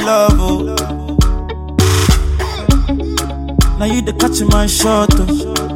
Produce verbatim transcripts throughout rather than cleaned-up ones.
love, oh. Now you the catch my shot, oh.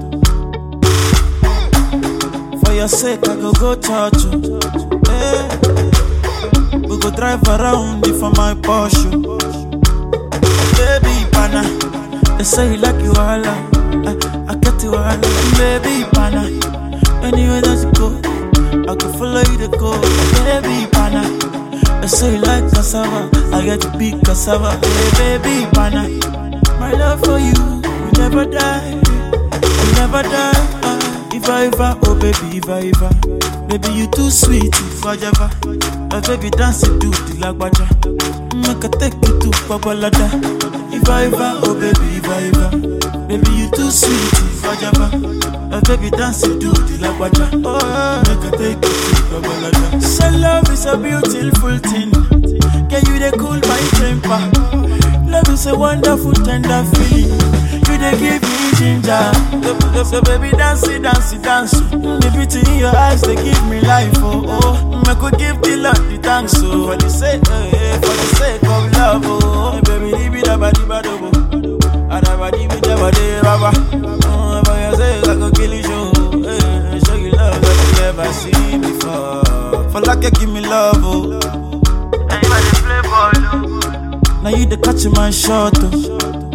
For your sake, I go go church, oh. Hey. We go drive around it for my Porsche. Baby, pana, they say you like you all, I, I get you all, baby, pana. Anywhere that you go, I can follow you to go, baby, pana. They say you like cassava, I get to be cassava, hey, baby, pana. My love for you, you never die, you never die. Uh, if I ever, oh baby, if I ever, baby you too sweet, if I ever, uh, baby dance it to the lagwaja, make I take you to Babalada. If I ever, oh baby, if I ever, baby you too sweet, if I ever, uh, baby dance it to the lagwaja, oh make I take you to Babalada. So love is a beautiful thing, can you they cool my temper? Love is a wonderful, tender feeling. You they give me ginger. So, so baby, dance it, dance it, dance. The beauty in your eyes, they give me life. Oh, oh. I could give the Lord the thanks. So, for the sake, eh, for the sake of love. Oh, baby, leave it about the bad. Oh, I never leave it about the baba. Oh, for your sake, I could kill you. Show, eh, show you love that you never seen before. For like you give me love. Oh, anybody play ball. Oh. Now you the catch my shot, oh.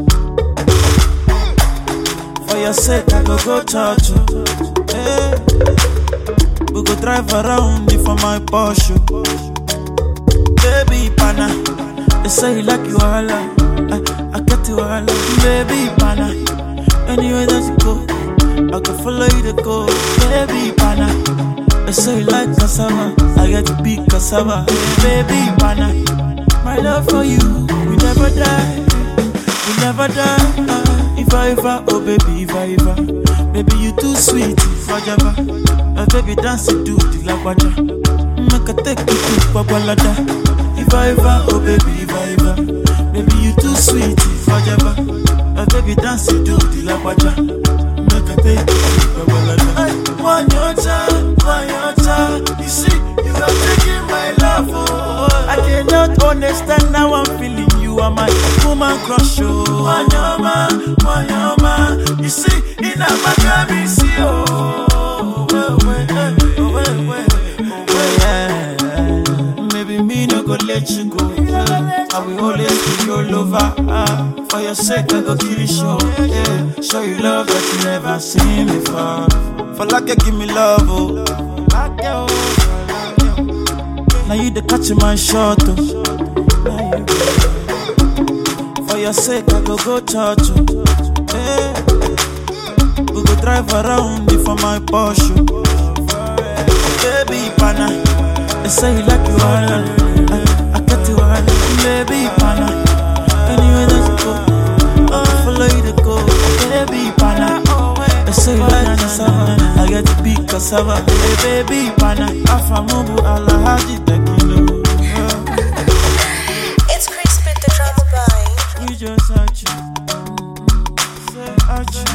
For your sake, I go go church, oh. Hey. We go drive around it for my Porsche. Baby, pana, they say you like you all, I, I get you all, baby, pana. Anywhere that you go, I can follow you to go, baby, pana. They say you like cassava, I get to be cassava, baby, pana. My love for you, we never die, we never die. Uh, if I ever, oh baby, if I ever, baby you too sweet, if I ever, uh, baby dance it to the lagwaja, make I take you to Babalada. If I ever, oh baby, if I ever, baby you too sweet, if I ever, uh, baby dance it to the lagwaja, make I take you to Babalada. One your time, one your time, you see, you are taking my love, oh. I cannot understand how I'm feeling. You are my woman crush, oh. Wanyama, wanyama. You see, in a Maccabi, see, oh. Well, well, well, well, well, well. Maybe me no go let you go. I will always be your lover. Ah, for your sake, I go kill you, show. Yeah. Show you love that you never seen before. For like you give me love, oh. Now you the catch my shot, oh. For your sake, I go go church, oh. Hey. We go drive around it for my Porsche. Baby, pana, they say you like you all, I, I get you all, baby, pana. Anywhere that you go, I can follow you to go, baby, pana. They say you like cassava, I get to be cassava, hey, baby, pana. Afamubu alahaji tekilo. It's Chris with the drama by. You just arch, say arch.